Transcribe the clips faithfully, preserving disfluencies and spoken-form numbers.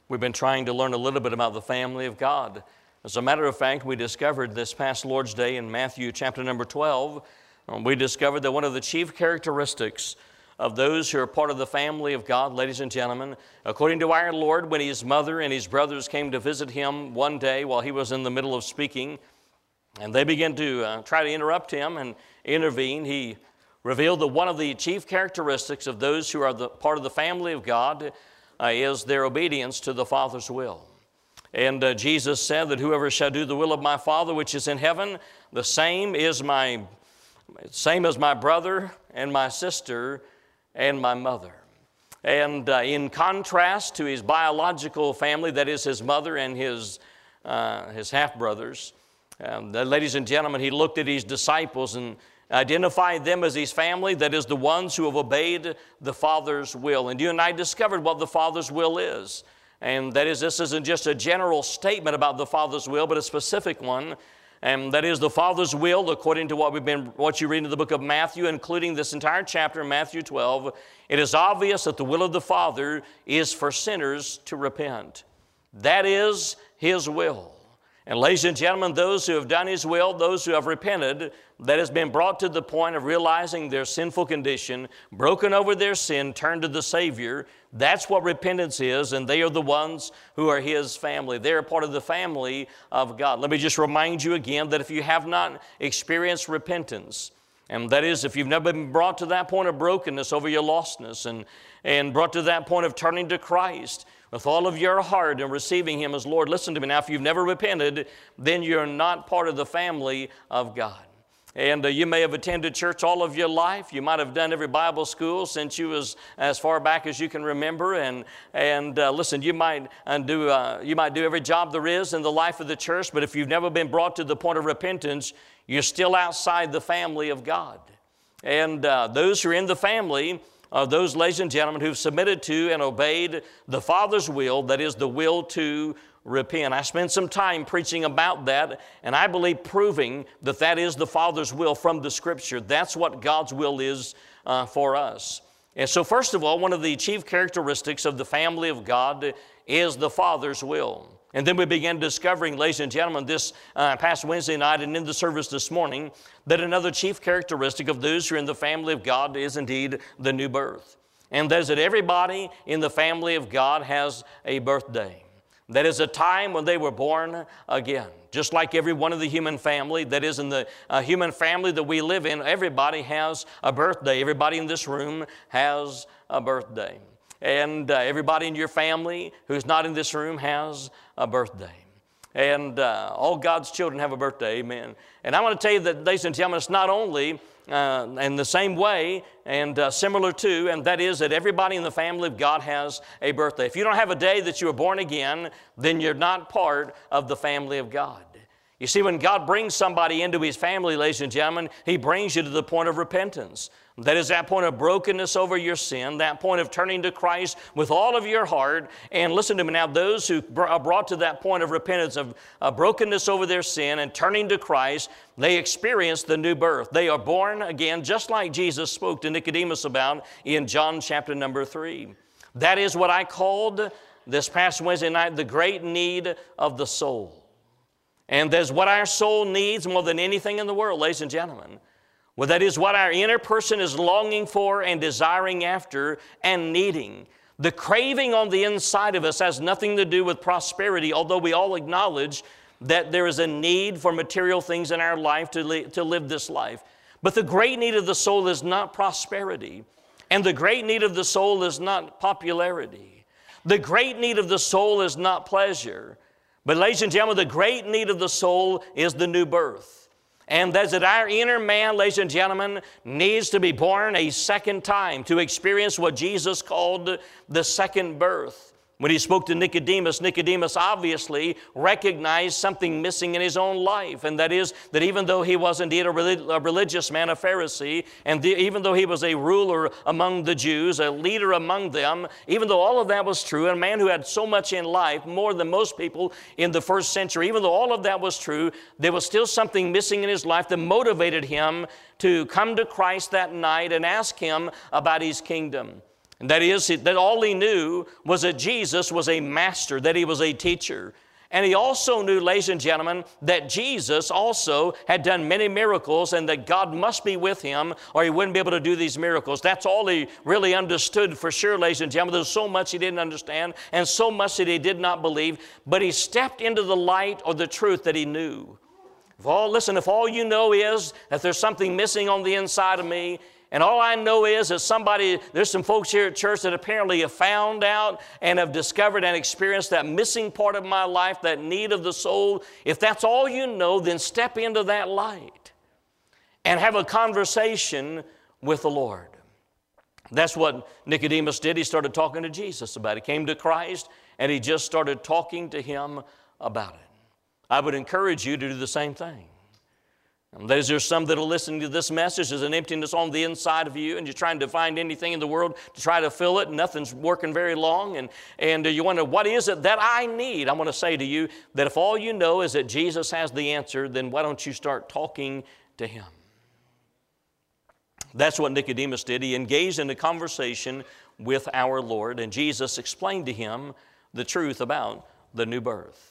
We've been trying to learn a little bit about the family of God. As a matter of fact, we discovered this past Lord's Day in Matthew chapter number twelve, um, we discovered that one of the chief characteristics of those who are part of the family of God, ladies and gentlemen, according to our Lord, when his mother and his brothers came to visit him one day while he was in the middle of speaking, and they began to uh, try to interrupt him and intervene, he revealed that one of the chief characteristics of those who are the part of the family of God uh, is their obedience to the Father's will. And uh, Jesus said that whoever shall do the will of my Father which is in heaven, the same is my, same as my brother and my sister and my mother. And uh, in contrast to his biological family, that is his mother and his, uh, his half-brothers, um, the, ladies and gentlemen, he looked at his disciples and identified them as his family, that is the ones who have obeyed the Father's will. And you and I discovered what the Father's will is. And that is, this isn't just a general statement about the Father's will, but a specific one. And that is the Father's will, according to what we've been, what you read in the book of Matthew, including this entire chapter in Matthew twelve. It is obvious that the will of the Father is for sinners to repent. That is his will. And ladies and gentlemen, those who have done his will, those who have repented, that has been brought to the point of realizing their sinful condition, broken over their sin, turned to the Savior, that's what repentance is, and they are the ones who are his family. They are part of the family of God. Let me just remind you again that if you have not experienced repentance, and that is, if you've never been brought to that point of brokenness over your lostness and, and brought to that point of turning to Christ with all of your heart and receiving him as Lord, listen to me now, if you've never repented, then you're not part of the family of God. And uh, you may have attended church all of your life. You might have done every Bible school since you was as far back as you can remember. And and uh, listen, you might uh, do uh, you might do every job there is in the life of the church. But if you've never been brought to the point of repentance, you're still outside the family of God. And uh, those who are in the family are those, ladies and gentlemen, who've submitted to and obeyed the Father's will, that is the will to repent. I spent some time preaching about that, and I believe proving that that is the Father's will from the Scripture. That's what God's will is uh, for us. And so first of all, one of the chief characteristics of the family of God is the Father's will. And then we began discovering, ladies and gentlemen, this uh, past Wednesday night and in the service this morning, that another chief characteristic of those who are in the family of God is indeed the new birth. And that is that everybody in the family of God has a birthday. That is a time when they were born again. Just like every one of the human family, that is in the uh, human family that we live in, everybody has a birthday. Everybody in this room has a birthday. And uh, everybody in your family who's not in this room has a birthday. And uh, all God's children have a birthday, amen. And I want to tell you that, ladies and gentlemen, it's not only uh, in the same way and uh, similar to, and that is that everybody in the family of God has a birthday. If you don't have a day that you were born again, then you're not part of the family of God. You see, when God brings somebody into his family, ladies and gentlemen, he brings you to the point of repentance. That is that point of brokenness over your sin, that point of turning to Christ with all of your heart. And listen to me now, those who are brought to that point of repentance, of uh, brokenness over their sin and turning to Christ, they experience the new birth. They are born again, just like Jesus spoke to Nicodemus about in John chapter number three. That is what I called this past Wednesday night the great need of the soul. And that's what our soul needs more than anything in the world, ladies and gentlemen. Well, that is what our inner person is longing for and desiring after and needing. The craving on the inside of us has nothing to do with prosperity, although we all acknowledge that there is a need for material things in our life to, li- to live this life. But the great need of the soul is not prosperity, and the great need of the soul is not popularity. The great need of the soul is not pleasure. But ladies and gentlemen, the great need of the soul is the new birth. And that's that our inner man, ladies and gentlemen, needs to be born a second time to experience what Jesus called the second birth. When he spoke to Nicodemus, Nicodemus obviously recognized something missing in his own life, and that is that even though he was indeed a, relig- a religious man, a Pharisee, and the, even though he was a ruler among the Jews, a leader among them, even though all of that was true, and a man who had so much in life, more than most people in the first century, even though all of that was true, there was still something missing in his life that motivated him to come to Christ that night and ask him about his kingdom. And that is, that all he knew was that Jesus was a master, that he was a teacher. And he also knew, ladies and gentlemen, that Jesus also had done many miracles and that God must be with him or he wouldn't be able to do these miracles. That's all he really understood for sure, ladies and gentlemen. There's so much he didn't understand and so much that he did not believe, but he stepped into the light or the truth that he knew. If all, listen, if all you know is that there's something missing on the inside of me, and all I know is that somebody, there's some folks here at church that apparently have found out and have discovered and experienced that missing part of my life, that need of the soul. If that's all you know, then step into that light and have a conversation with the Lord. That's what Nicodemus did. He started talking to Jesus about it. He came to Christ and he just started talking to him about it. I would encourage you to do the same thing. And there's there's some that are listening to this message. There's an emptiness on the inside of you, and you're trying to find anything in the world to try to fill it, and nothing's working very long, and, and you wonder, what is it that I need? I want to say to you that if all you know is that Jesus has the answer, then why don't you start talking to him? That's what Nicodemus did. He engaged in a conversation with our Lord, and Jesus explained to him the truth about the new birth.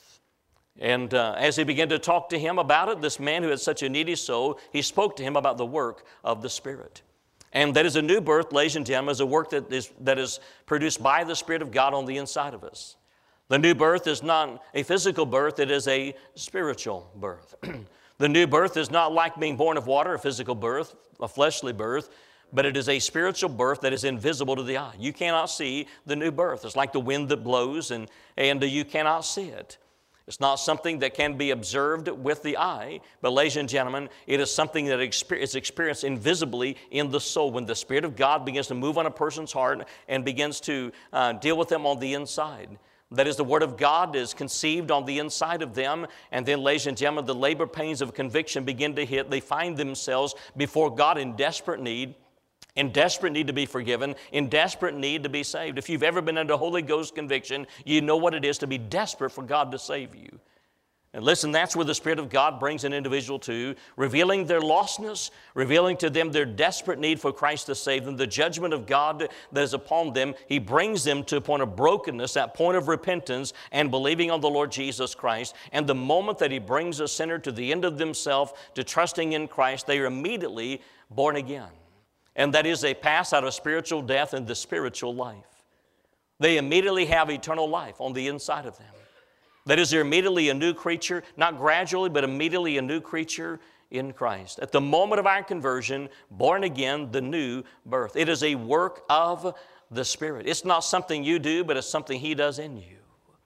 And uh, as he began to talk to him about it, this man who had such a needy soul, he spoke to him about the work of the Spirit. And that is a new birth, ladies and gentlemen, is a work that is, that is produced by the Spirit of God on the inside of us. The new birth is not a physical birth, it is a spiritual birth. The new birth is not like being born of water, a physical birth, a fleshly birth, but it is a spiritual birth that is invisible to the eye. You cannot see the new birth. It's like the wind that blows, and, and you cannot see it. It's not something that can be observed with the eye, but ladies and gentlemen, it is something that is experienced invisibly in the soul. When the Spirit of God begins to move on a person's heart and begins to uh, deal with them on the inside. That is, the Word of God is conceived on the inside of them, and then, ladies and gentlemen, the labor pains of conviction begin to hit. They find themselves before God in desperate need. In desperate need to be forgiven, in desperate need to be saved. If you've ever been under Holy Ghost conviction, you know what it is to be desperate for God to save you. And listen, that's where the Spirit of God brings an individual to, revealing their lostness, revealing to them their desperate need for Christ to save them, the judgment of God that is upon them. He brings them to a point of brokenness, that point of repentance and believing on the Lord Jesus Christ. And the moment that He brings a sinner to the end of themselves, to trusting in Christ, they are immediately born again. And that is, they pass out of spiritual death into spiritual life. They immediately have eternal life on the inside of them. That is, they're immediately a new creature, not gradually, but immediately a new creature in Christ. At the moment of our conversion, born again, the new birth. It is a work of the Spirit. It's not something you do, but it's something He does in you.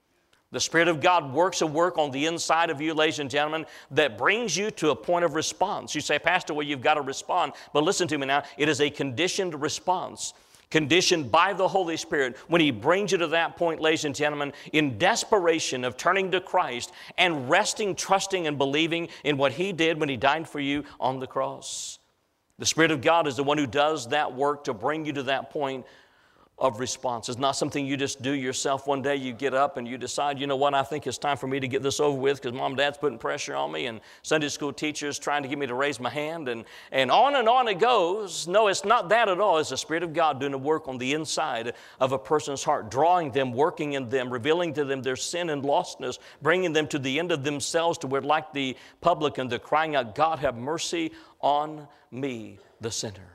The Spirit of God works a work on the inside of you, ladies and gentlemen, that brings you to a point of response. You say, Pastor, well, you've got to respond. But listen to me now. It is a conditioned response, conditioned by the Holy Spirit. When He brings you to that point, ladies and gentlemen, in desperation of turning to Christ and resting, trusting, and believing in what He did when He died for you on the cross. The Spirit of God is the one who does that work to bring you to that point of response. It's not something you just do yourself. One day you get up and you decide, you know what, I think it's time for me to get this over with because Mom and Dad's putting pressure on me and Sunday school teachers trying to get me to raise my hand, and, and on and on it goes. No, it's not that at all. It's the Spirit of God doing a work on the inside of a person's heart, drawing them, working in them, revealing to them their sin and lostness, bringing them to the end of themselves to where, like the publican, they're crying out, God, have mercy on me, the sinner.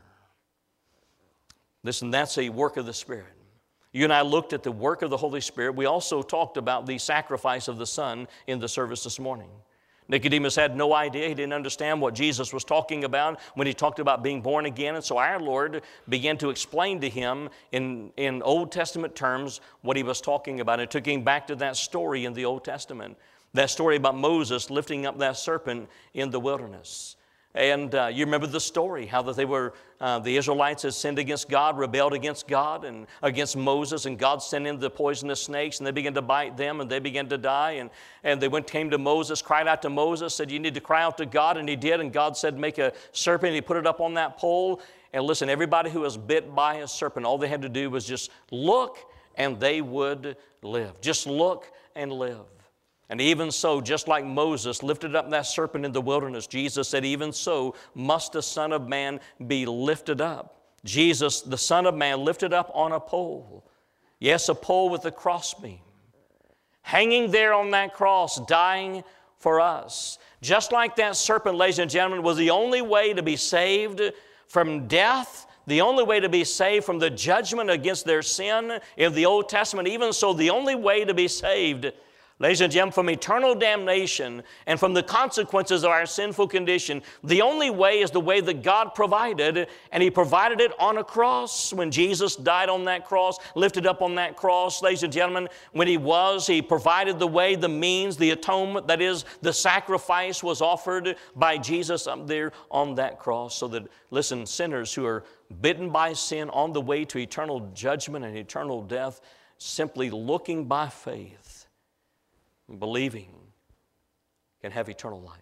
Listen, that's a work of the Spirit. You and I looked at the work of the Holy Spirit. We also talked about the sacrifice of the Son in the service this morning. Nicodemus had no idea. He didn't understand what Jesus was talking about when He talked about being born again. And so our Lord began to explain to him in, in Old Testament terms what He was talking about. It took him back to that story in the Old Testament, that story about Moses lifting up that serpent in the wilderness. And uh, you remember the story, how that they were, uh, the Israelites had sinned against God, rebelled against God and against Moses, and God sent in the poisonous snakes, and they began to bite them, and they began to die. And, and they went, came to Moses, cried out to Moses, said, you need to cry out to God, and he did. And God said, make a serpent, and He put it up on that pole. And listen, everybody who was bit by a serpent, all they had to do was just look, and they would live. Just look and live. And even so, just like Moses lifted up that serpent in the wilderness, Jesus said, even so must the Son of Man be lifted up, Jesus, the Son of Man, lifted up on a pole. Yes, a pole with a crossbeam. Hanging there on that cross, dying for us. Just like that serpent, ladies and gentlemen, was the only way to be saved from death, the only way to be saved from the judgment against their sin in the Old Testament. Even so, the only way to be saved, ladies and gentlemen, from eternal damnation and from the consequences of our sinful condition, the only way is the way that God provided, and He provided it on a cross. When Jesus died on that cross, lifted up on that cross, ladies and gentlemen, when He was, He provided the way, the means, the atonement, that is, the sacrifice was offered by Jesus up there on that cross, so that, listen, sinners who are bitten by sin on the way to eternal judgment and eternal death, simply looking by faith, believing, can have eternal life.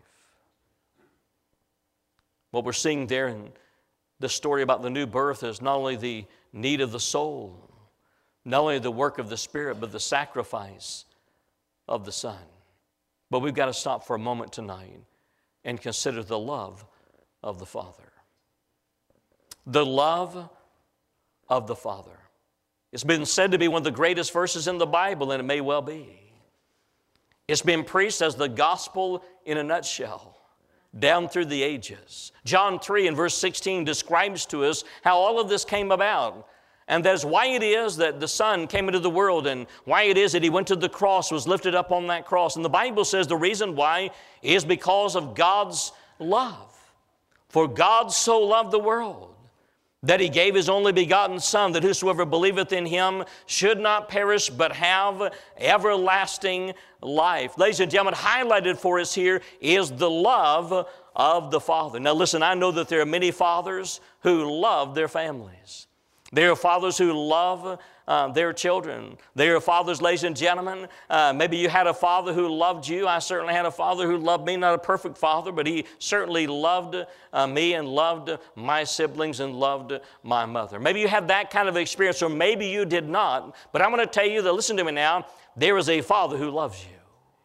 What we're seeing there in the story about the new birth is not only the need of the soul, not only the work of the Spirit, but the sacrifice of the Son. But we've got to stop for a moment tonight and consider the love of the Father. The love of the Father. It's been said to be one of the greatest verses in the Bible, and it may well be. It's been preached as the gospel in a nutshell, down through the ages. John three and verse sixteen describes to us how all of this came about. And that's why it is that the Son came into the world, and why it is that He went to the cross, was lifted up on that cross. And the Bible says the reason why is because of God's love. For God so loved the world that He gave His only begotten Son, that whosoever believeth in Him should not perish, but have everlasting life. Ladies and gentlemen, highlighted for us here is the love of the Father. Now listen, I know that there are many fathers who love their families. There are fathers who love uh, their children. There are fathers, ladies and gentlemen, uh, maybe you had a father who loved you. I certainly had a father who loved me, not a perfect father, but he certainly loved uh, me and loved my siblings and loved my mother. Maybe you had that kind of experience, or maybe you did not. But I'm going to tell you that, listen to me now, there is a Father who loves you.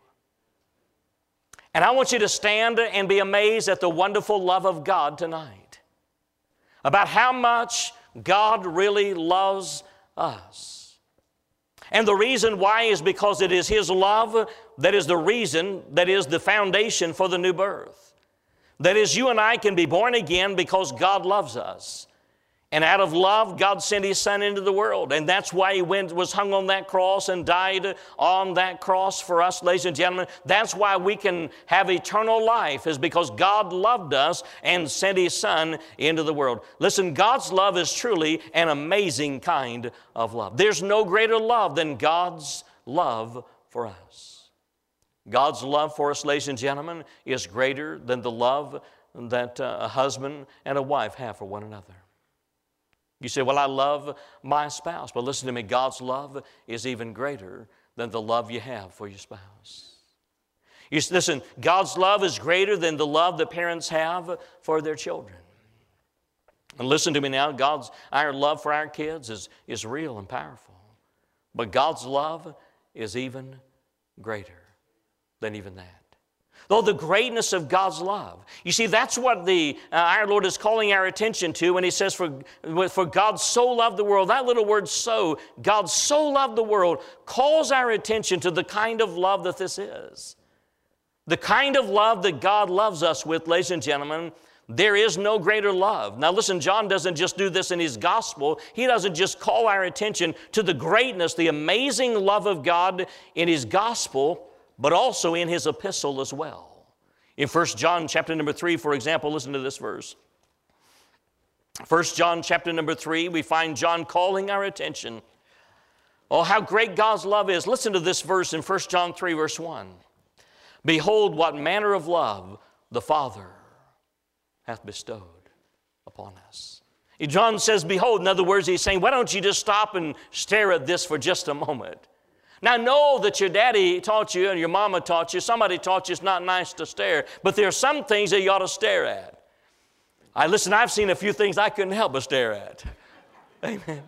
And I want you to stand and be amazed at the wonderful love of God tonight, about how much God really loves us. And the reason why is because it is His love that is the reason, that is the foundation for the new birth. That is, you and I can be born again because God loves us. And out of love, God sent His Son into the world. And that's why He went, was hung on that cross and died on that cross for us, ladies and gentlemen. That's why we can have eternal life, is because God loved us and sent His Son into the world. Listen, God's love is truly an amazing kind of love. There's no greater love than God's love for us. God's love for us, ladies and gentlemen, is greater than the love that a husband and a wife have for one another. You say, well, I love my spouse. But listen to me, God's love is even greater than the love you have for your spouse. You listen, God's love is greater than the love that parents have for their children. And listen to me now, God's, our love for our kids is, is real and powerful. But God's love is even greater than even that. Though the greatness of God's love. You see, that's what the uh, our Lord is calling our attention to when He says, for, for God so loved the world. That little word so, God so loved the world, calls our attention to the kind of love that this is. The kind of love that God loves us with, ladies and gentlemen, there is no greater love. Now listen, John doesn't just do this in his gospel. He doesn't just call our attention to the greatness, the amazing love of God in his gospel, but also in his epistle as well. In First John chapter number three, for example, listen to this verse. First John chapter number three, we find John calling our attention. Oh, how great God's love is. Listen to this verse in First John three, verse one. Behold, what manner of love the Father hath bestowed upon us. John says, behold. In other words, he's saying, why don't you just stop and stare at this for just a moment? Now, know that your daddy taught you and your mama taught you, somebody taught you it's not nice to stare, but there are some things that you ought to stare at. I listen, I've seen a few things I couldn't help but stare at. Amen.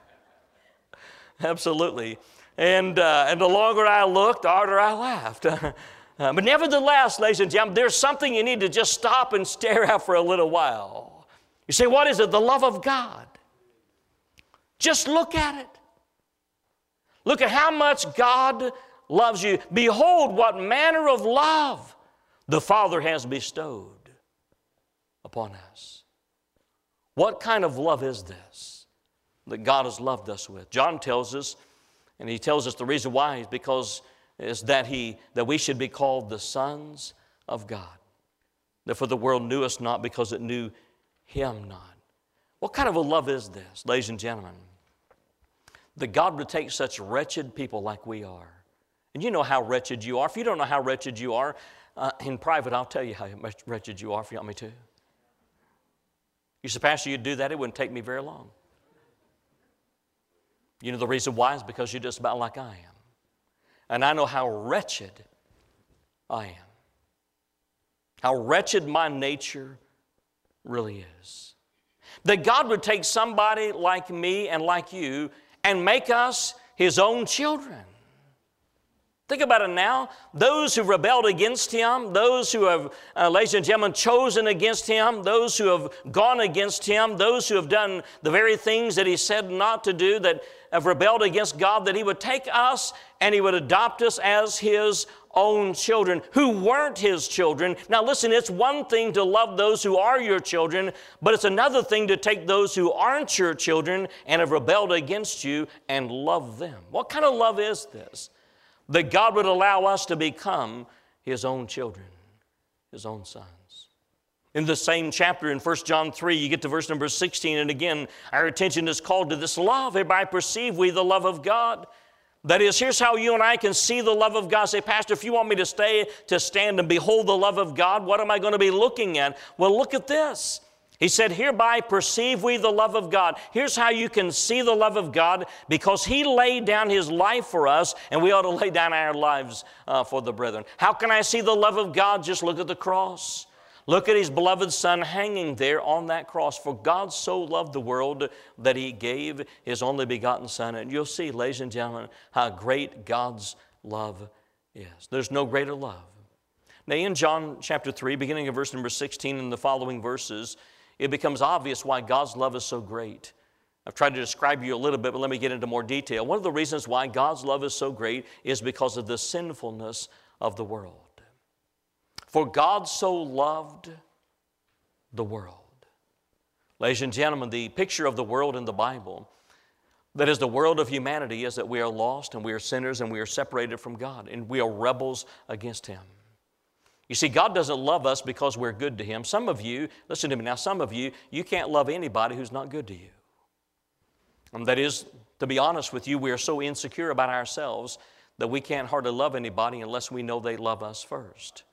Absolutely. And, uh, and the longer I looked, the harder I laughed. uh, but nevertheless, ladies and gentlemen, there's something you need to just stop and stare at for a little while. You say, what is it? The love of God. Just look at it. Look at how much God loves you. Behold, what manner of love the Father has bestowed upon us. What kind of love is this that God has loved us with? John tells us, and he tells us the reason why is because is that he that we should be called the sons of God. Therefore the world knew us not because it knew him not. What kind of a love is this, ladies and gentlemen? That God would take such wretched people like we are. And you know how wretched you are. If you don't know how wretched you are, uh, in private, I'll tell you how much wretched you are if you want me to. You say, Pastor, you'd do that, it wouldn't take me very long. You know the reason why is because you're just about like I am. And I know how wretched I am. How wretched my nature really is. That God would take somebody like me and like you and make us His own children. Think about it now. Those who rebelled against Him, those who have, uh, ladies and gentlemen, chosen against Him, those who have gone against Him, those who have done the very things that He said not to do, that have rebelled against God, that He would take us and He would adopt us as His own children who weren't His children. Now listen, it's one thing to love those who are your children, but it's another thing to take those who aren't your children and have rebelled against you and love them. What kind of love is this? That God would allow us to become His own children, His own sons. In the same chapter in First John three, you get to verse number sixteen, and again, our attention is called to this love. Hereby perceive we the love of God. That is, here's how you and I can see the love of God. Say, Pastor, if you want me to stay, to stand and behold the love of God, what am I going to be looking at? Well, look at this. He said, hereby perceive we the love of God. Here's how you can see the love of God, because He laid down His life for us, and we ought to lay down our lives uh, for the brethren. How can I see the love of God? Just look at the cross. Look at His beloved Son hanging there on that cross. For God so loved the world that He gave His only begotten Son. And you'll see, ladies and gentlemen, how great God's love is. There's no greater love. Now in John chapter three, beginning of verse number sixteen and the following verses, it becomes obvious why God's love is so great. I've tried to describe you a little bit, but let me get into more detail. One of the reasons why God's love is so great is because of the sinfulness of the world. For God so loved the world. Ladies and gentlemen, the picture of the world in the Bible, that is the world of humanity, is that we are lost and we are sinners and we are separated from God and we are rebels against Him. You see, God doesn't love us because we're good to Him. Some of you, listen to me now, some of you, you can't love anybody who's not good to you. And that is, to be honest with you, we are so insecure about ourselves that we can't hardly love anybody unless we know they love us first.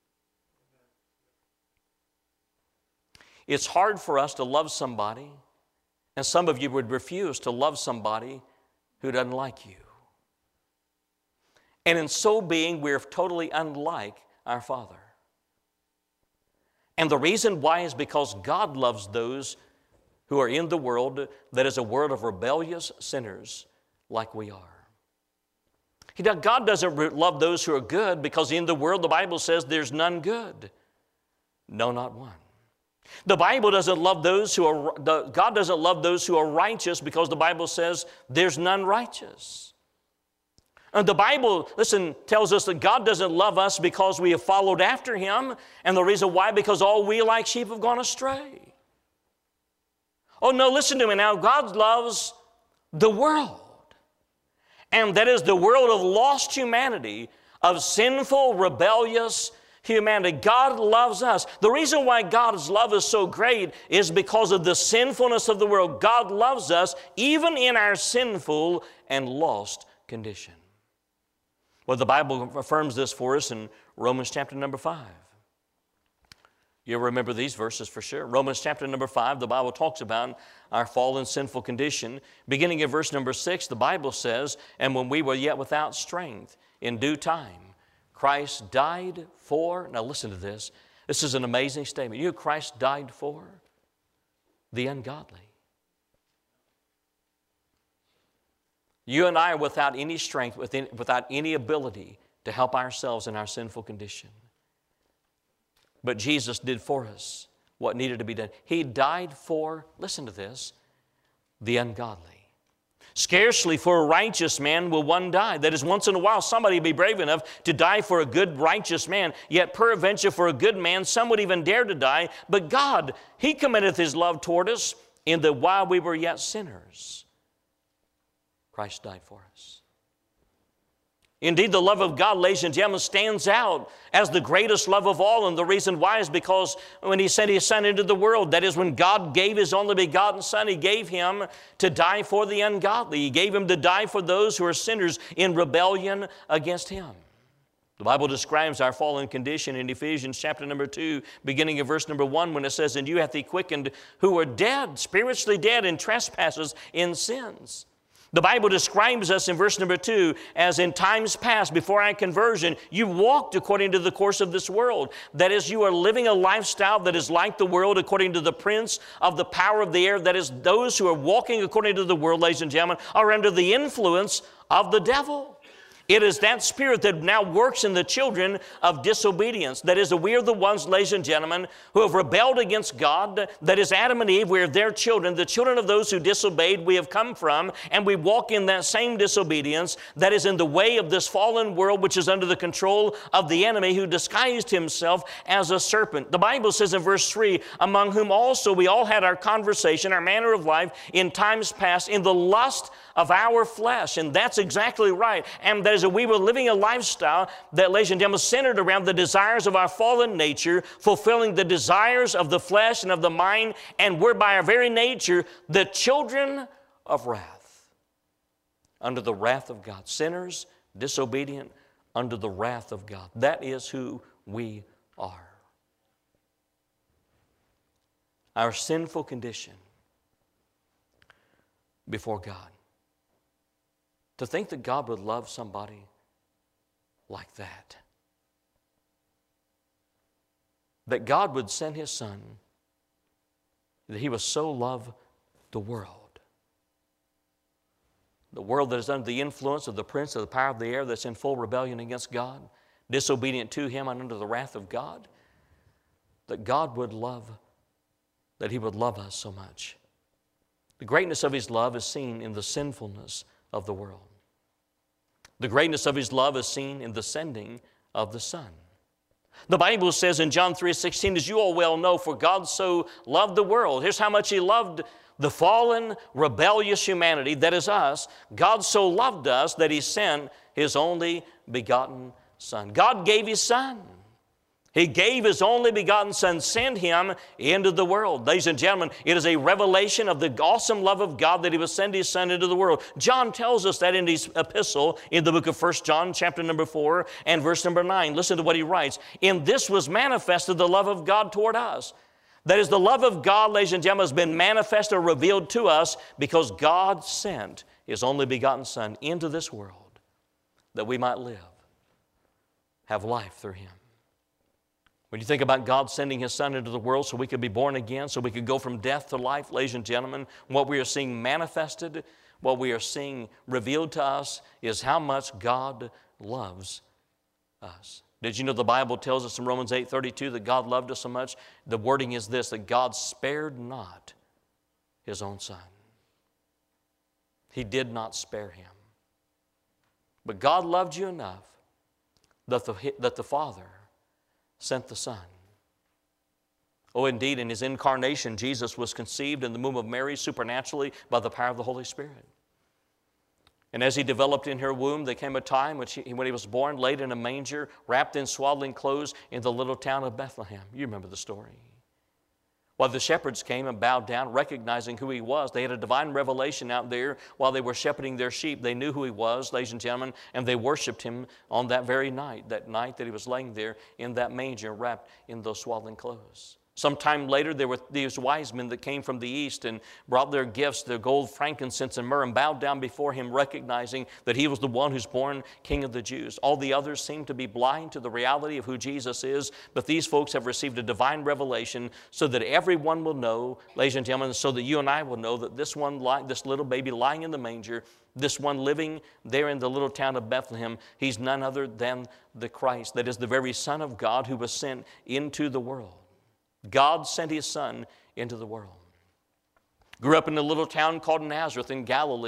It's hard for us to love somebody, and some of you would refuse to love somebody who doesn't like you. And in so being, we're totally unlike our Father. And the reason why is because God loves those who are in the world that is a world of rebellious sinners like we are. He does, God doesn't love those who are good because in the world the Bible says there's none good. No, not one. The Bible doesn't love those who are, the, God doesn't love those who are righteous because the Bible says there's none righteous. And the Bible, listen, tells us that God doesn't love us because we have followed after Him. And the reason why, because all we like sheep have gone astray. Oh no, listen to me now. God loves the world. And that is the world of lost humanity, of sinful, rebellious humanity. God loves us. The reason why God's love is so great is because of the sinfulness of the world. God loves us even in our sinful and lost condition. Well, the Bible affirms this for us in Romans chapter number five. You'll remember these verses for sure. Romans chapter number five, the Bible talks about our fallen sinful condition. Beginning in verse number six, the Bible says, and when we were yet without strength, in due time, Christ died for, now listen to this. This is an amazing statement. You know who Christ died for? The ungodly. You and I are without any strength, within, without any ability to help ourselves in our sinful condition. But Jesus did for us what needed to be done. He died for, listen to this, the ungodly. Scarcely for a righteous man will one die. That is, once in a while somebody will be brave enough to die for a good, righteous man. Yet peradventure for a good man some would even dare to die. But God, He commendeth His love toward us, in that while we were yet sinners, Christ died for us. Indeed, the love of God, ladies and gentlemen, stands out as the greatest love of all. And the reason why is because when He sent His Son into the world, that is, when God gave His only begotten Son, He gave Him to die for the ungodly. He gave Him to die for those who are sinners in rebellion against Him. The Bible describes our fallen condition in Ephesians chapter number two, beginning of verse number one, when it says, "And you hath He quickened who are dead, spiritually dead in trespasses, in sins." The Bible describes us in verse number two as in times past, before our conversion, you walked according to the course of this world. That is, you are living a lifestyle that is like the world, according to the prince of the power of the air. That is, those who are walking according to the world, ladies and gentlemen, are under the influence of the devil. It is that spirit that now works in the children of disobedience. That is, we are the ones, ladies and gentlemen, who have rebelled against God. That is, Adam and Eve, we are their children. The children of those who disobeyed we have come from, and we walk in that same disobedience that is in the way of this fallen world, which is under the control of the enemy, who disguised himself as a serpent. The Bible says in verse three, "Among whom also we all had our conversation, our manner of life in times past, in the lust of our flesh." And that's exactly right. And that is that we were living a lifestyle that, ladies and gentlemen, centered around the desires of our fallen nature, fulfilling the desires of the flesh and of the mind, and we're by our very nature the children of wrath, under the wrath of God. Sinners, disobedient, under the wrath of God. That is who we are. Our sinful condition before God. To think that God would love somebody like that. That God would send His Son, that He would so love the world. The world that is under the influence of the prince of the power of the air, that's in full rebellion against God, disobedient to Him and under the wrath of God. That God would love, that He would love us so much. The greatness of His love is seen in the sinfulness of the world. The greatness of His love is seen in the sending of the Son. The Bible says in John three sixteen, as you all well know, for God so loved the world. Here's how much He loved the fallen, rebellious humanity, that is us. God so loved us that He sent His only begotten Son. God gave His Son. He gave His only begotten Son, sent Him into the world. Ladies and gentlemen, it is a revelation of the awesome love of God that He would send His Son into the world. John tells us that in his epistle in the book of First John, chapter number four and verse number nine. Listen to what he writes. "In this was manifested the love of God toward us." That is, the love of God, ladies and gentlemen, has been manifested or revealed to us because God sent His only begotten Son into this world that we might live, have life through Him. When you think about God sending His Son into the world so we could be born again, so we could go from death to life, ladies and gentlemen, what we are seeing manifested, what we are seeing revealed to us is how much God loves us. Did you know the Bible tells us in Romans eight thirty-two that God loved us so much? The wording is this, that God spared not His own Son. He did not spare Him. But God loved you enough that the, that the Father sent the Son. Oh, indeed, in His incarnation, Jesus was conceived in the womb of Mary supernaturally by the power of the Holy Spirit. And as He developed in her womb, there came a time when, she, when He was born, laid in a manger, wrapped in swaddling clothes in the little town of Bethlehem. You remember the story. While the shepherds came and bowed down, recognizing who He was. They had a divine revelation out there while they were shepherding their sheep. They knew who He was, ladies and gentlemen, and they worshiped Him on that very night, that night that He was laying there in that manger wrapped in those swaddling clothes. Sometime later, there were these wise men that came from the east and brought their gifts, their gold, frankincense, and myrrh, and bowed down before Him, recognizing that He was the one who's born King of the Jews. All the others seemed to be blind to the reality of who Jesus is, but these folks have received a divine revelation so that everyone will know, ladies and gentlemen, so that you and I will know that this one, this little baby lying in the manger, this one living there in the little town of Bethlehem, He's none other than the Christ, that is the very Son of God who was sent into the world. God sent His Son into the world. Grew up in a little town called Nazareth in Galilee,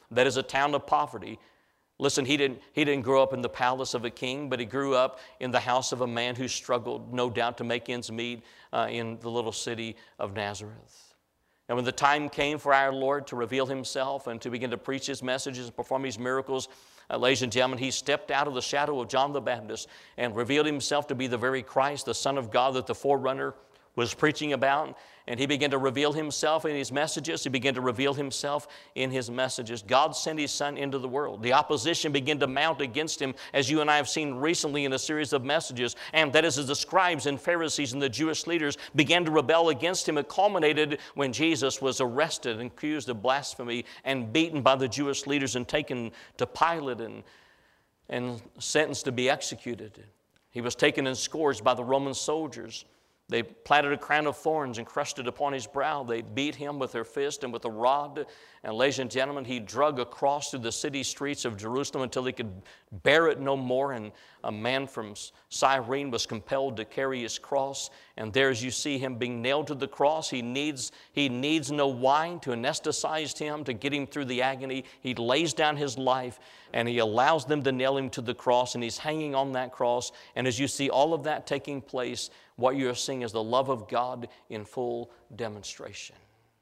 That is a town of poverty. Listen, he didn't, he didn't grow up in the palace of a king, but he grew up in the house of a man who struggled, no doubt, to make ends meet uh, in the little city of Nazareth. And when the time came for our Lord to reveal himself and to begin to preach his messages and perform his miracles, uh, ladies and gentlemen, he stepped out of the shadow of John the Baptist and revealed himself to be the very Christ, the Son of God that the forerunner was preaching about. And he began to reveal himself in his messages. He began to reveal himself in his messages. God sent his Son into the world. The opposition began to mount against him, as you and I have seen recently in a series of messages. And that is as the scribes and Pharisees and the Jewish leaders began to rebel against him. It culminated when Jesus was arrested and accused of blasphemy and beaten by the Jewish leaders and taken to Pilate and, and sentenced to be executed. He was taken and scourged by the Roman soldiers. They planted a crown of thorns and crushed it upon his brow. They beat him with their fist and with a rod. And ladies and gentlemen, he drug across through the city streets of Jerusalem until he could bear it no more. And a man from Cyrene was compelled to carry his cross. And there, as you see him being nailed to the cross, he needs, he needs no wine to anesthetize him, to get him through the agony. He lays down his life and he allows them to nail him to the cross, and he's hanging on that cross. And as you see all of that taking place, what you're seeing is the love of God in full demonstration.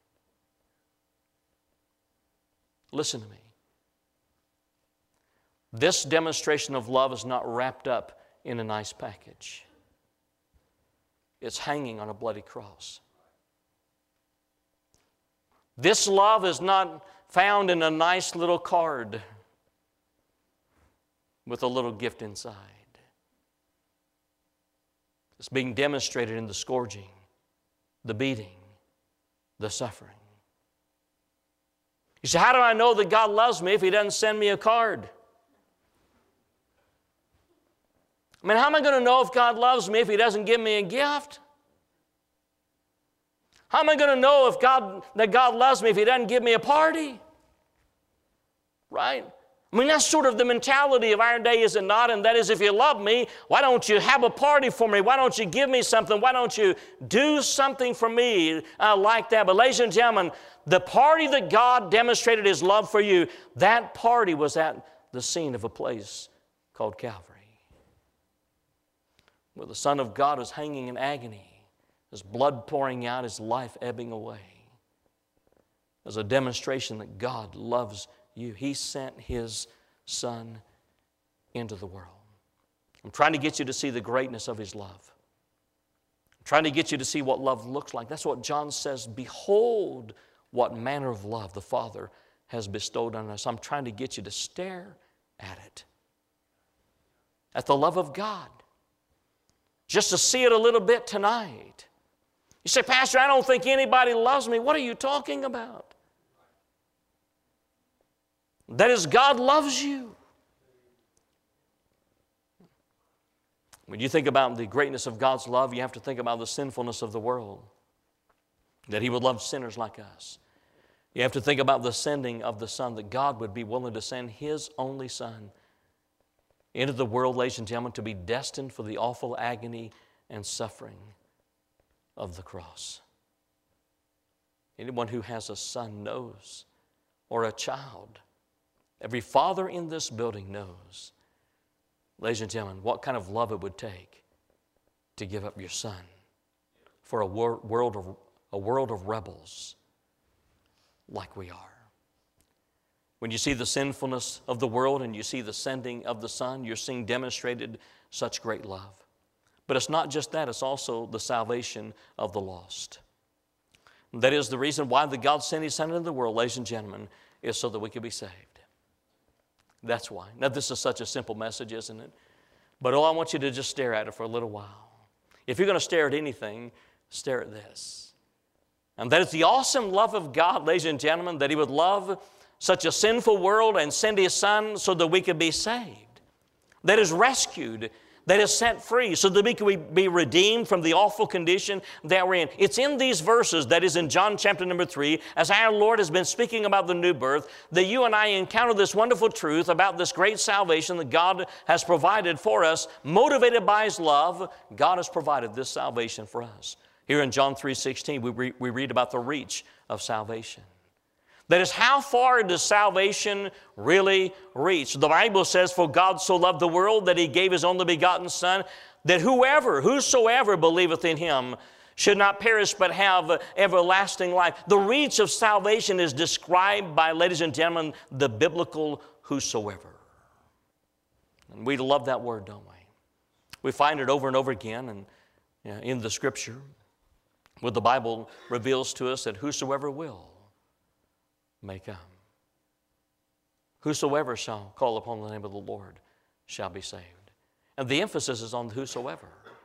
Listen to me. This demonstration of love is not wrapped up in a nice package. It's hanging on a bloody cross. This love is not found in a nice little card with a little gift inside. It's being demonstrated in the scourging, the beating, the suffering. You say, how do I know that God loves me if He doesn't send me a card? I mean, how am I going to know if God loves me if He doesn't give me a gift? How am I going to know if God, that God loves me if He doesn't give me a party? Right? I mean, that's sort of the mentality of our day, is it not? And that is, if you love me, why don't you have a party for me? Why don't you give me something? Why don't you do something for me uh, like that? But ladies and gentlemen, the party that God demonstrated His love for you, that party was at the scene of a place called Calvary, where the Son of God is hanging in agony, His blood pouring out, His life ebbing away, as a demonstration that God loves you. He sent His Son into the world. I'm trying to get you to see the greatness of His love. I'm trying to get you to see what love looks like. That's what John says, behold what manner of love the Father has bestowed on us. I'm trying to get you to stare at it, at the love of God, just to see it a little bit tonight. You say, Pastor, I don't think anybody loves me. What are you talking about? That is, God loves you. When you think about the greatness of God's love, you have to think about the sinfulness of the world, that He would love sinners like us. You have to think about the sending of the Son, that God would be willing to send His only Son into the world, ladies and gentlemen, to be destined for the awful agony and suffering of the cross. Anyone who has a son knows, or a child, every father in this building knows, ladies and gentlemen, what kind of love it would take to give up your son for a wor- world of, a world of rebels like we are. When you see the sinfulness of the world and you see the sending of the Son, you're seeing demonstrated such great love. But it's not just that, it's also the salvation of the lost. That is the reason why the God sent His Son into the world, ladies and gentlemen, is so that we could be saved. That's why. Now, this is such a simple message, isn't it? But oh, I want you to just stare at it for a little while. If you're going to stare at anything, stare at this. And that is the awesome love of God, ladies and gentlemen, that He would love such a sinful world and send His Son so that we could be saved, that is rescued, that is set free, so that we could be redeemed from the awful condition that we're in. It's in these verses, that is in John chapter number three, as our Lord has been speaking about the new birth, that you and I encounter this wonderful truth about this great salvation that God has provided for us. Motivated by His love, God has provided this salvation for us. Here in John three sixteen, we, re- we read about the reach of salvation. That is, how far does salvation really reach? The Bible says, for God so loved the world that he gave his only begotten Son, that whoever, whosoever believeth in him should not perish but have everlasting life. The reach of salvation is described by, ladies and gentlemen, the biblical whosoever. And we love that word, don't we? We find it over and over again in, you know, in the Scripture, where the Bible reveals to us that whosoever will may come. Whosoever shall call upon the name of the Lord shall be saved. And the emphasis is on whosoever.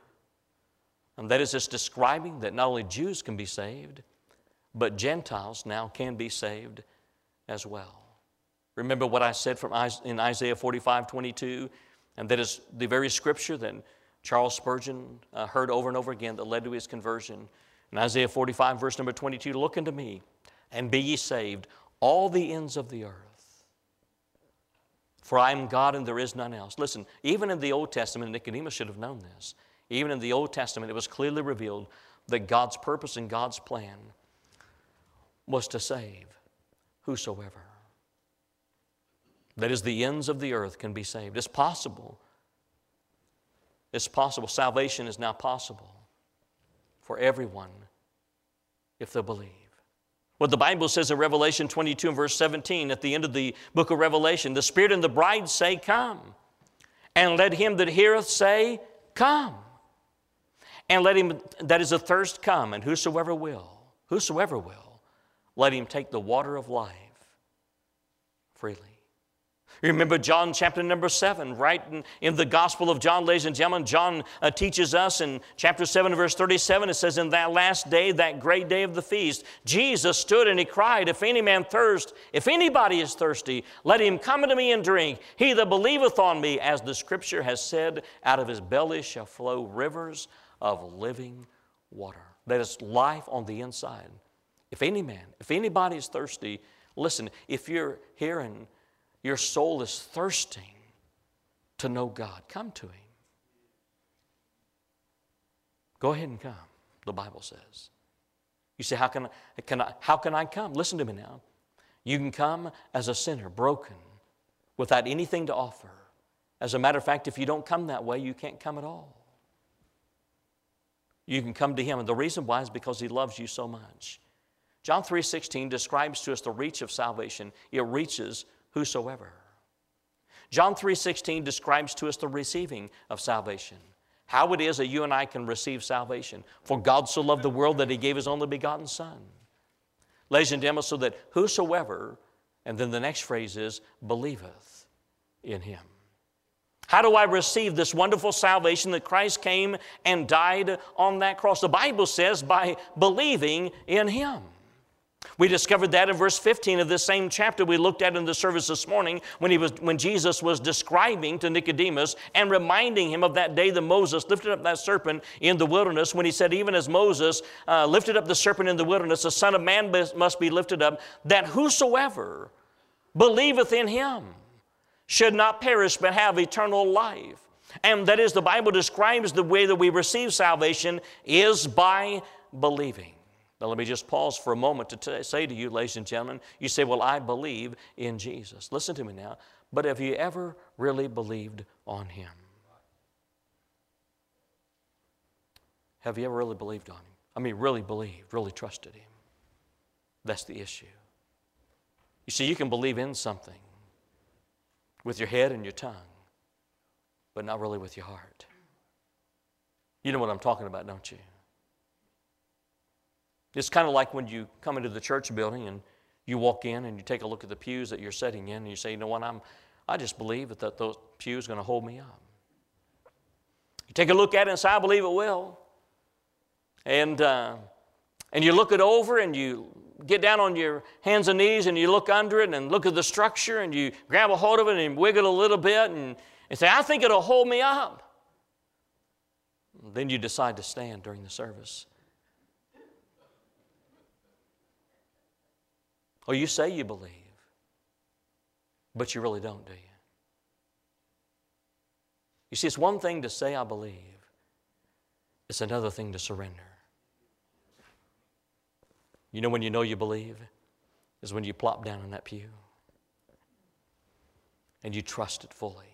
And that is just describing that not only Jews can be saved, but Gentiles now can be saved as well. Remember what I said from in Isaiah forty-five twenty-two, and that is the very scripture that Charles Spurgeon uh, heard over and over again that led to his conversion. In Isaiah forty-five, verse number twenty-two, look unto me, and be ye saved, all the ends of the earth. For I am God and there is none else. Listen, even in the Old Testament, Nicodemus should have known this. Even in the Old Testament, it was clearly revealed that God's purpose and God's plan was to save whosoever. That is, the ends of the earth can be saved. It's possible. It's possible. Salvation is now possible for everyone if they believe. What the Bible says in Revelation twenty-two and verse seventeen, at the end of the book of Revelation, the Spirit and the bride say, come. And let him that heareth say, come. And let him that is athirst come, and whosoever will, whosoever will, let him take the water of life freely. Remember John chapter number seven, right in, in the Gospel of John, ladies and gentlemen, John uh, teaches us in chapter seven, verse thirty-seven, it says, in that last day, that great day of the feast, Jesus stood and he cried, if any man thirst, if anybody is thirsty, let him come unto me and drink. He that believeth on me, as the Scripture has said, out of his belly shall flow rivers of living water. That is life on the inside. If any man, if anybody is thirsty, listen, if you're here and your soul is thirsting to know God, come to him. Go ahead and come, the Bible says. You say, how can I, can I, how can I come? Listen to me now. You can come as a sinner, broken, without anything to offer. As a matter of fact, if you don't come that way, you can't come at all. You can come to him, and the reason why is because he loves you so much. John three sixteen describes to us the reach of salvation. It reaches whosoever. John three sixteen describes to us the receiving of salvation. How it is that you and I can receive salvation. For God so loved the world that he gave his only begotten Son. Ladies and gentlemen, so that whosoever, and then the next phrase is, believeth in him. How do I receive this wonderful salvation that Christ came and died on that cross? The Bible says by believing in him. We discovered that in verse fifteen of this same chapter we looked at in the service this morning when, he was, when Jesus was describing to Nicodemus and reminding him of that day that Moses lifted up that serpent in the wilderness, when he said, even as Moses uh, lifted up the serpent in the wilderness, the Son of Man must be lifted up, that whosoever believeth in him should not perish but have eternal life. And that is, the Bible describes the way that we receive salvation is by believing. Now let me just pause for a moment to t- say to you, ladies and gentlemen, you say, well, I believe in Jesus. Listen to me now. But have you ever really believed on him? Have you ever really believed on him? I mean, really believed, really trusted him. That's the issue. You see, you can believe in something with your head and your tongue, but not really with your heart. You know what I'm talking about, don't you? It's kind of like when you come into the church building and you walk in and you take a look at the pews that you're sitting in and you say, you know what, I'm, I just believe that, that those pews are going to hold me up. You take a look at it and say, I believe it will. And, uh, and you look it over and you get down on your hands and knees and you look under it and look at the structure and you grab a hold of it and wiggle a little bit and, and say, I think it'll hold me up. And then you decide to stand during the service. Or you say you believe, but you really don't, do you? You see, it's one thing to say I believe. It's another thing to surrender. You know when you know you believe? is when you plop down in that pew and you trust it fully.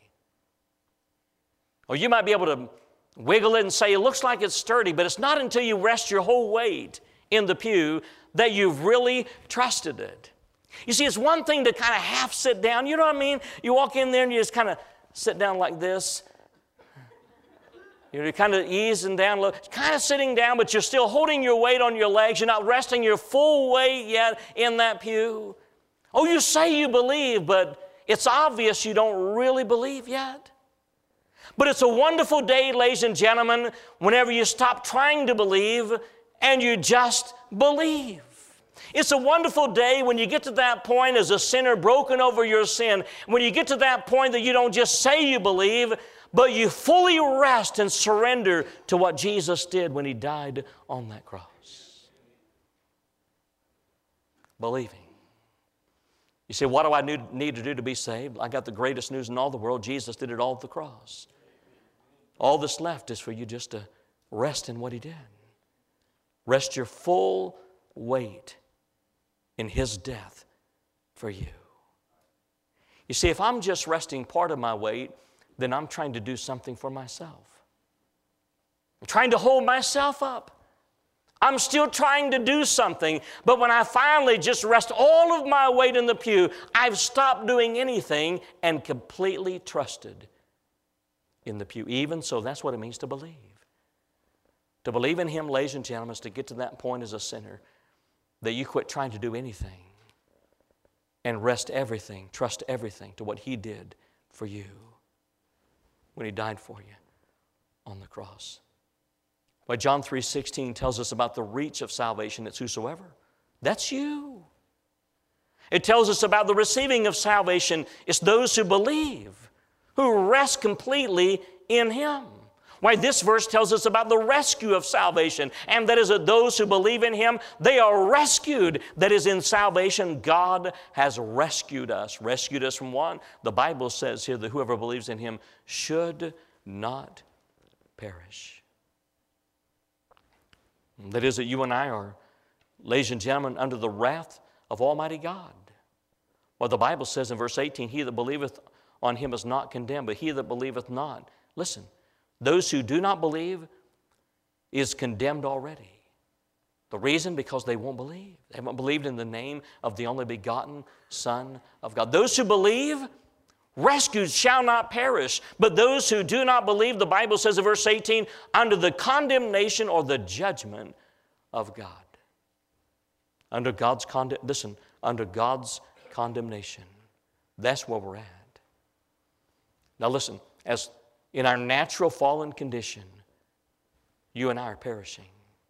Or you might be able to wiggle it and say, it looks like it's sturdy, but it's not until you rest your whole weight in the pew that you've really trusted it. You see, it's one thing to kind of half sit down. You know what I mean? You walk in there and you just kind of sit down like this. You're kind of easing down, kind of sitting down, but you're still holding your weight on your legs. You're not resting your full weight yet in that pew. Oh, you say you believe, but it's obvious you don't really believe yet. But it's a wonderful day, ladies and gentlemen, whenever you stop trying to believe and you just believe. It's a wonderful day when you get to that point as a sinner broken over your sin, when you get to that point that you don't just say you believe, but you fully rest and surrender to what Jesus did when He died on that cross. Believing. You say, what do I need to do to be saved? I got the greatest news in all the world. Jesus did it all at the cross. All that's left is for you just to rest in what He did. Rest your full weight in His death for you. You see, if I'm just resting part of my weight, then I'm trying to do something for myself. I'm trying to hold myself up. I'm still trying to do something, but when I finally just rest all of my weight in the pew, I've stopped doing anything and completely trusted in the pew. Even so, that's what it means to believe. To believe in Him, ladies and gentlemen, is to get to that point as a sinner that you quit trying to do anything and rest everything, trust everything to what He did for you when He died for you on the cross. Why John three sixteen tells us about the reach of salvation. It's whosoever. That's you. It tells us about the receiving of salvation. It's those who believe, who rest completely in Him. Why this verse tells us about the rescue of salvation, and that is that those who believe in Him, they are rescued. That is, in salvation, God has rescued us. Rescued us from what? The Bible says here that whoever believes in Him should not perish. That is, that you and I are, ladies and gentlemen, under the wrath of Almighty God. Well, the Bible says in verse eighteen, he that believeth on Him is not condemned, but he that believeth not, listen, those who do not believe is condemned already. The reason? Because they won't believe. They haven't believed in the name of the only begotten Son of God. Those who believe, rescued shall not perish. But those who do not believe, the Bible says in verse eighteen, under the condemnation or the judgment of God. Under God's condemn, listen, under God's condemnation. That's where we're at. Now listen, as in our natural fallen condition, you and I are perishing.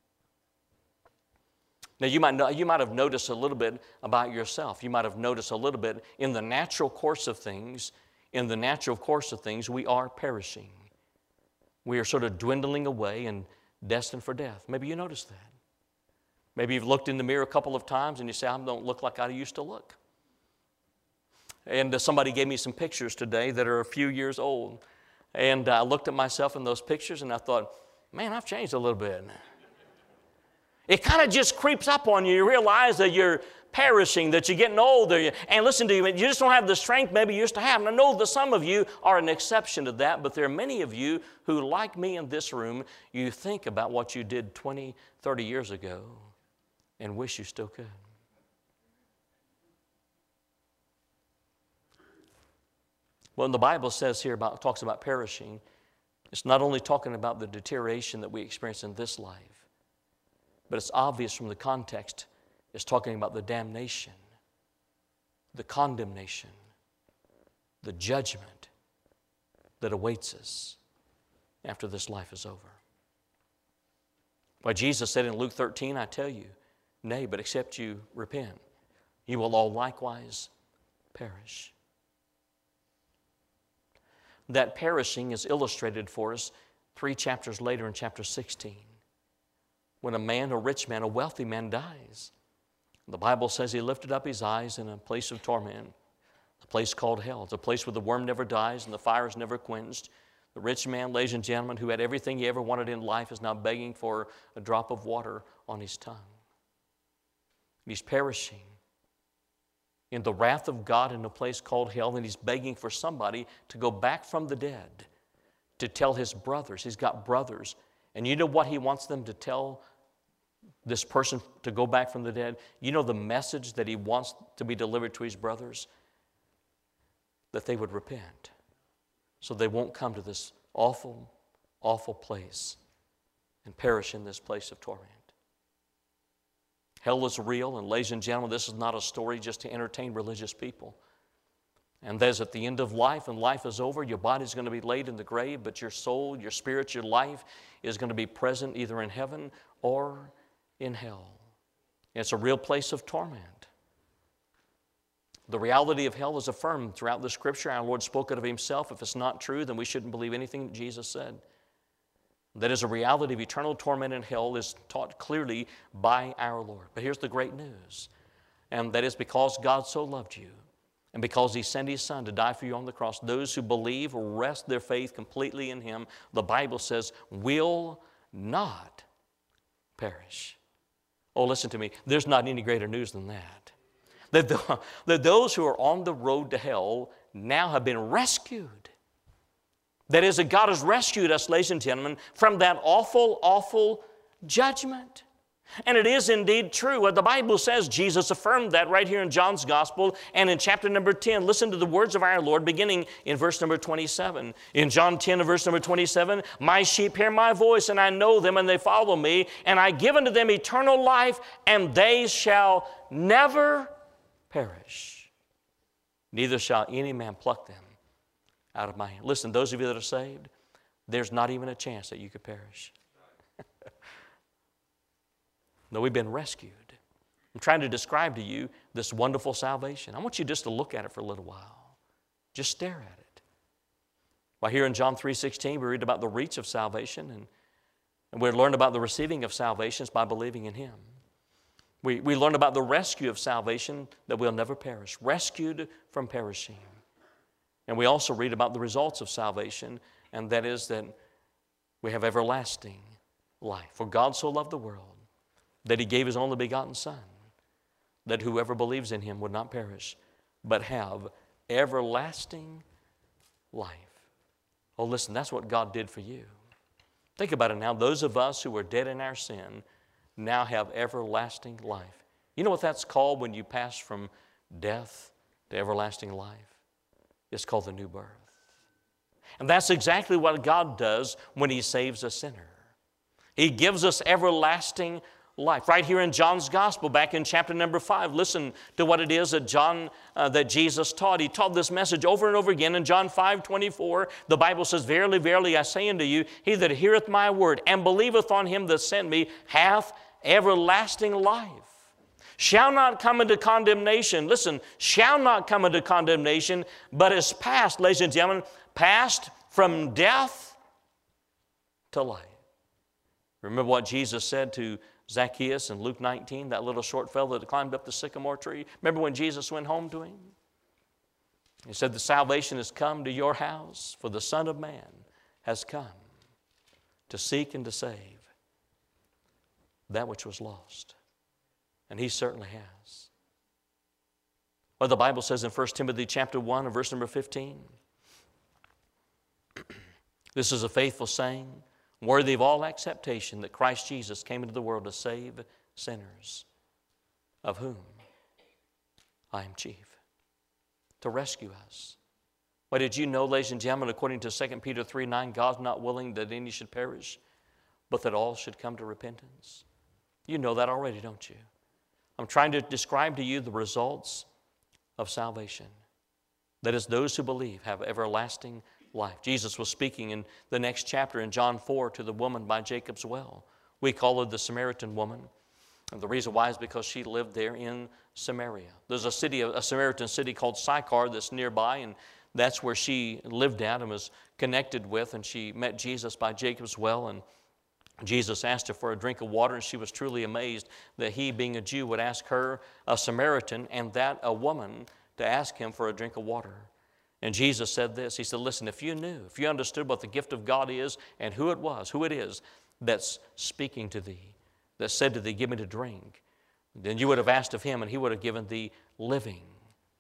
Now you might, know, you might have noticed a little bit about yourself. You might have noticed a little bit in the natural course of things, in the natural course of things, we are perishing. We are sort of dwindling away and destined for death. Maybe you noticed that. Maybe you've looked in the mirror a couple of times and you say, I don't look like I used to look. And uh, somebody gave me some pictures today that are a few years old. And I looked at myself in those pictures and I thought, man, I've changed a little bit. It kind of just creeps up on you. You realize that you're perishing, that you're getting older. And listen to you, you just don't have the strength maybe you used to have. And I know that some of you are an exception to that, but there are many of you who, like me in this room, you think about what you did twenty, thirty years ago and wish you still could. When the Bible says here about, talks about perishing, it's not only talking about the deterioration that we experience in this life, but it's obvious from the context, it's talking about the damnation, the condemnation, the judgment that awaits us after this life is over. Why Jesus said in Luke thirteen, I tell you, nay, but except you repent, you will all likewise perish. That perishing is illustrated for us three chapters later in chapter sixteen. When a man, a rich man, a wealthy man dies. The Bible says he lifted up his eyes in a place of torment, a place called hell. It's a place where the worm never dies and the fire is never quenched. The rich man, ladies and gentlemen, who had everything he ever wanted in life is now begging for a drop of water on his tongue. He's perishing. in the wrath of God in a place called hell, and he's begging for somebody to go back from the dead to tell his brothers. He's got brothers. And you know what he wants them to tell this person to go back from the dead? You know the message that he wants to be delivered to his brothers? That they would repent, so they won't come to this awful, awful place and perish in this place of torment. Hell is real, and ladies and gentlemen, this is not a story just to entertain religious people. And there's at the end of life, and life is over, your body's going to be laid in the grave, but your soul, your spirit, your life is going to be present either in heaven or in hell. It's a real place of torment. The reality of hell is affirmed throughout the Scripture. Our Lord spoke it of himself. If it's not true, then we shouldn't believe anything that Jesus said. That is a reality of eternal torment in hell is taught clearly by our Lord. But here's the great news, and that is because God so loved you, and because he sent his Son to die for you on the cross, those who believe or rest their faith completely in him, the Bible says, will not perish. Oh, listen to me. There's not any greater news than that. That, the, that those who are on the road to hell now have been rescued. That is, that God has rescued us, ladies and gentlemen, from that awful, awful judgment. And it is indeed true. What the Bible says, Jesus affirmed that right here in John's Gospel and in chapter number ten. Listen to the words of our Lord beginning in verse number twenty-seven. In John ten and verse number twenty-seven, my sheep hear my voice, and I know them, and they follow me, and I give unto them eternal life, and they shall never perish. Neither shall any man pluck them out of my hand. Listen, those of you that are saved, there's not even a chance that you could perish. No, we've been rescued. I'm trying to describe to you this wonderful salvation. I want you just to look at it for a little while. Just stare at it. Well, here in John three sixteen, we read about the reach of salvation, and, and we learn about the receiving of salvations by believing in him. We, we learn about the rescue of salvation, that we'll never perish, rescued from perishing. And we also read about the results of salvation, and that is that we have everlasting life. For God so loved the world that he gave his only begotten Son, that whoever believes in him would not perish, but have everlasting life. Oh, listen, that's what God did for you. Think about it now. Those of us who were dead in our sin now have everlasting life. You know what that's called when you pass from death to everlasting life? It's called the new birth. And that's exactly what God does when he saves a sinner. He gives us everlasting life. Right here in John's Gospel, back in chapter number five, listen to what it is that John, uh, that Jesus taught. He taught this message over and over again. In John five twenty-four, the Bible says, verily, verily, I say unto you, he that heareth my word and believeth on him that sent me hath everlasting life. Shall not come into condemnation. Listen, shall not come into condemnation, but is passed, ladies and gentlemen, passed from death to life. Remember what Jesus said to Zacchaeus in Luke nineteen, that little short fellow that climbed up the sycamore tree? Remember when Jesus went home to him? He said, the salvation has come to your house, for the Son of Man has come to seek and to save that which was lost. And he certainly has. Well, the Bible says in First Timothy chapter one and verse number fifteen, this is a faithful saying, worthy of all acceptation, that Christ Jesus came into the world to save sinners, of whom I am chief, to rescue us. Well, did you know, ladies and gentlemen, according to Second Peter three nine, God's not willing that any should perish, but that all should come to repentance? You know that already, don't you? I'm trying to describe to you the results of salvation. That is, those who believe have everlasting life. Jesus was speaking in the next chapter in John four to the woman by Jacob's well. We call her the Samaritan woman. And the reason why is because she lived there in Samaria. There's a city, a Samaritan city called Sychar that's nearby, and that's where she lived at and was connected with, and she met Jesus by Jacob's well, and Jesus asked her for a drink of water, and she was truly amazed that he, being a Jew, would ask her, a Samaritan, and that a woman, to ask him for a drink of water. And Jesus said this, he said, listen, if you knew, if you understood what the gift of God is and who it was, who it is that's speaking to thee, that said to thee, give me to drink, then you would have asked of him, and he would have given thee living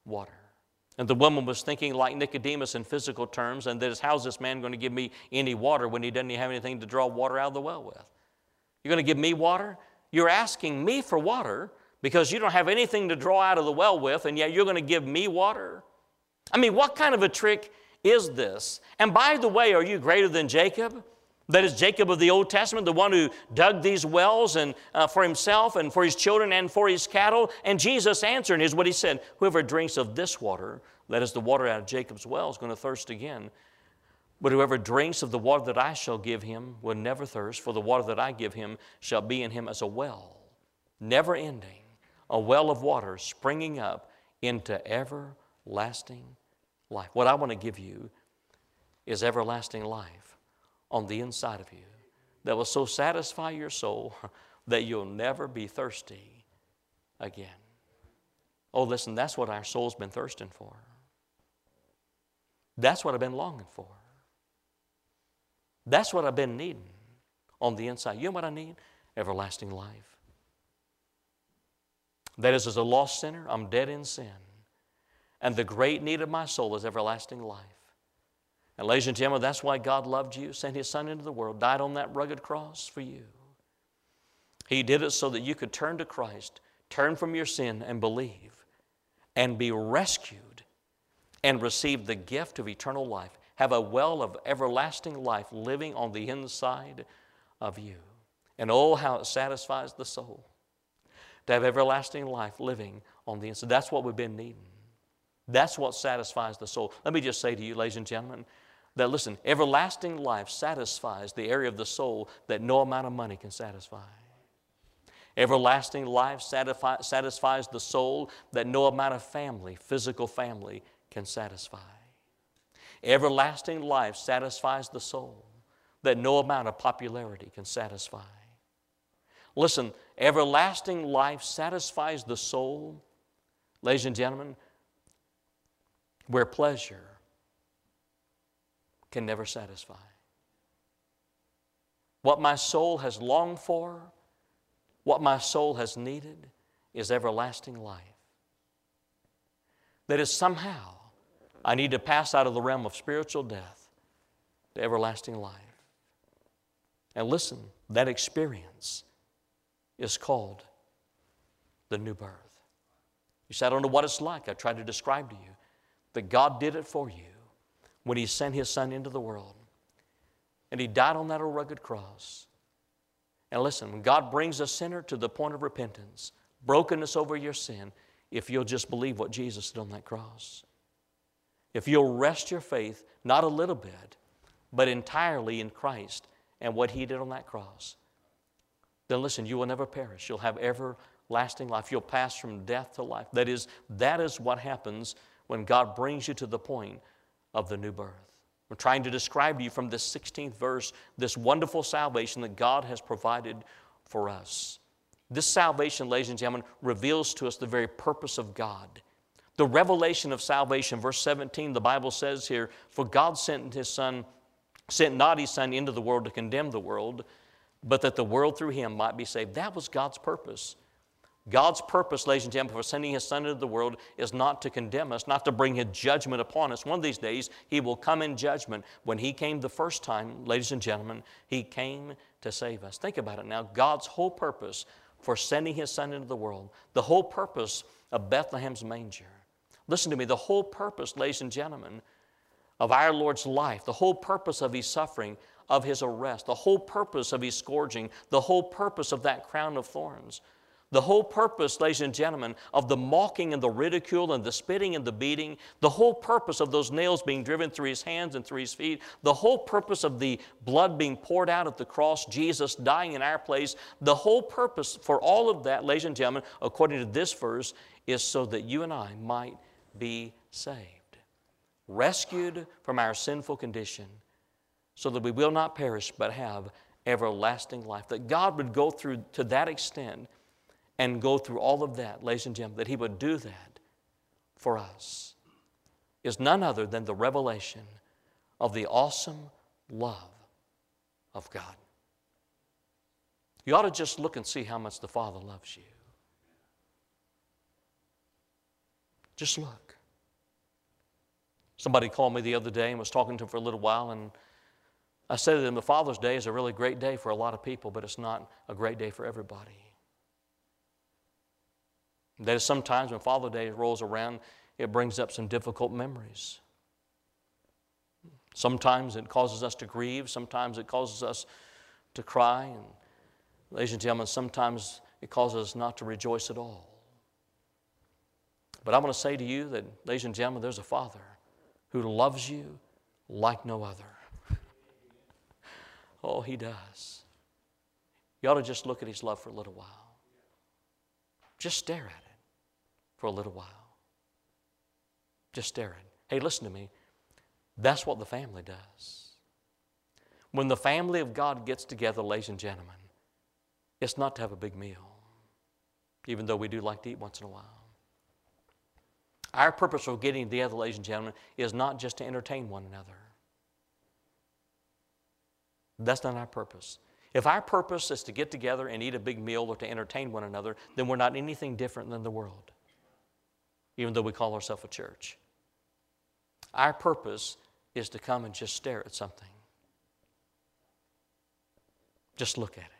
water. And the woman was thinking like Nicodemus in physical terms, and that is, how's this man going to give me any water when he doesn't even have anything to draw water out of the well with? You're going to give me water? You're asking me for water because you don't have anything to draw out of the well with, and yet you're going to give me water? I mean, what kind of a trick is this? And by the way, are you greater than Jacob? That is Jacob of the Old Testament, the one who dug these wells and uh, for himself and for his children and for his cattle. And Jesus answered, and here's what he said, whoever drinks of this water, that is the water out of Jacob's well, is going to thirst again. But whoever drinks of the water that I shall give him will never thirst, for the water that I give him shall be in him as a well, never ending, a well of water springing up into everlasting life. What I want to give you is everlasting life on the inside of you that will so satisfy your soul that you'll never be thirsty again. Oh, listen, that's what our soul's been thirsting for. That's what I've been longing for. That's what I've been needing on the inside. You know what I need? Everlasting life. That is, as a lost sinner, I'm dead in sin. And the great need of my soul is everlasting life. And ladies and gentlemen, that's why God loved you, sent His Son into the world, died on that rugged cross for you. He did it so that you could turn to Christ, turn from your sin and believe, and be rescued and receive the gift of eternal life. Have a well of everlasting life living on the inside of you. And oh, how it satisfies the soul to have everlasting life living on the inside. That's what we've been needing. That's what satisfies the soul. Let me just say to you, ladies and gentlemen, that listen, everlasting life satisfies the area of the soul that no amount of money can satisfy. Everlasting life satisfy, satisfies the soul that no amount of family, physical family, can satisfy. Everlasting life satisfies the soul that no amount of popularity can satisfy. Listen, everlasting life satisfies the soul, ladies and gentlemen, where pleasure can never satisfy. What my soul has longed for, what my soul has needed, is everlasting life. That is, somehow I need to pass out of the realm of spiritual death to everlasting life. And listen, that experience is called the new birth. You say, I don't know what it's like. I tried to describe to you that God did it for you when He sent His Son into the world. And He died on that rugged cross. And listen, when God brings a sinner to the point of repentance, brokenness over your sin, if you'll just believe what Jesus did on that cross, if you'll rest your faith, not a little bit, but entirely in Christ and what He did on that cross, then listen, you will never perish. You'll have everlasting life. You'll pass from death to life. That is, that is what happens when God brings you to the point of the new birth. We're trying to describe to you from this sixteenth verse this wonderful salvation that God has provided for us. This salvation, ladies and gentlemen, reveals to us the very purpose of God. The revelation of salvation, verse seventeen, the Bible says here, for God sent His Son, sent not His Son into the world to condemn the world, but that the world through Him might be saved. That was God's purpose. God's purpose, ladies and gentlemen, for sending His Son into the world is not to condemn us, not to bring His judgment upon us. One of these days, He will come in judgment. When He came the first time, ladies and gentlemen, He came to save us. Think about it now. God's whole purpose for sending His Son into the world, the whole purpose of Bethlehem's manger. Listen to me, the whole purpose, ladies and gentlemen, of our Lord's life, the whole purpose of His suffering, of His arrest, the whole purpose of His scourging, the whole purpose of that crown of thorns, the whole purpose, ladies and gentlemen, of the mocking and the ridicule and the spitting and the beating, the whole purpose of those nails being driven through His hands and through His feet, the whole purpose of the blood being poured out at the cross, Jesus dying in our place, the whole purpose for all of that, ladies and gentlemen, according to this verse, is so that you and I might be saved, rescued from our sinful condition, so that we will not perish but have everlasting life. That God would go through to that extent and go through all of that, ladies and gentlemen, that He would do that for us, is none other than the revelation of the awesome love of God. You ought to just look and see how much the Father loves you. Just look. Somebody called me the other day and was talking to him for a little while, and I said to them, the Father's Day is a really great day for a lot of people, but it's not a great day for everybody. That is, sometimes when Father's Day rolls around, it brings up some difficult memories. Sometimes it causes us to grieve. Sometimes it causes us to cry. And ladies and gentlemen, sometimes it causes us not to rejoice at all. But I want to say to you that, ladies and gentlemen, there's a Father who loves you like no other. Oh, He does. You ought to just look at His love for a little while. Just stare at it for a little while. Just stare at it. Hey, listen to me. That's what the family does. When the family of God gets together, ladies and gentlemen, it's not to have a big meal, even though we do like to eat once in a while. Our purpose for getting together, ladies and gentlemen, is not just to entertain one another. That's not our purpose. If our purpose is to get together and eat a big meal or to entertain one another, then we're not anything different than the world, even though we call ourselves a church. Our purpose is to come and just stare at something. Just look at it.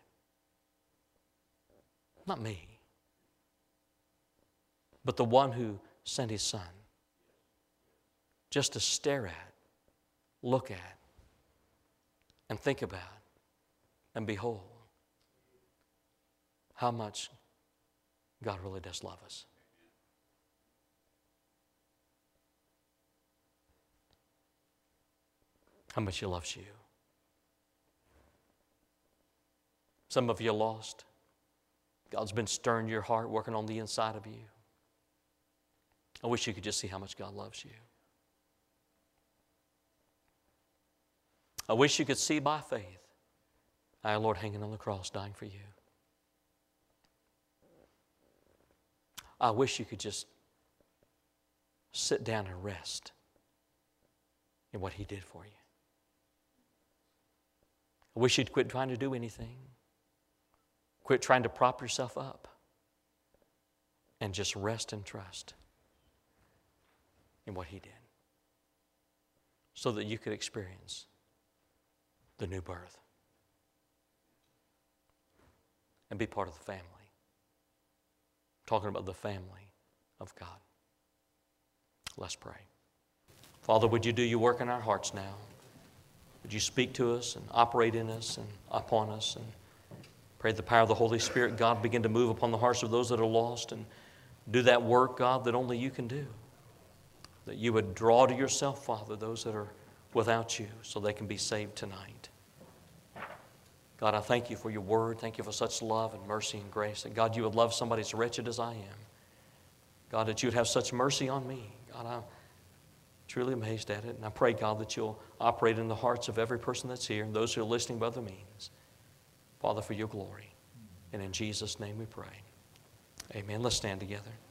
Not me, but the one who sent His Son. Just to stare at, look at, and think about, and behold how much God really does love us. How much He loves you. Some of you are lost. God's been stirring your heart, working on the inside of you. I wish you could just see how much God loves you. I wish you could see by faith our Lord hanging on the cross, dying for you. I wish you could just sit down and rest in what He did for you. I wish you'd quit trying to do anything. Quit trying to prop yourself up and just rest and trust in what He did so that you could experience the new birth and be part of the family. I'm talking about the family of God. Let's pray. Father, would You do Your work in our hearts now? Would You speak to us and operate in us and upon us, and pray the power of the Holy Spirit, God, begin to move upon the hearts of those that are lost and do that work, God, that only You can do. That You would draw to Yourself, Father, those that are without You so they can be saved tonight. God, I thank You for Your word. Thank You for such love and mercy and grace. That, God, You would love somebody as wretched as I am. God, that You would have such mercy on me. God, I'm truly amazed at it. And I pray, God, that You'll operate in the hearts of every person that's here and those who are listening by other means. Father, for Your glory. And in Jesus' name we pray. Amen. Let's stand together.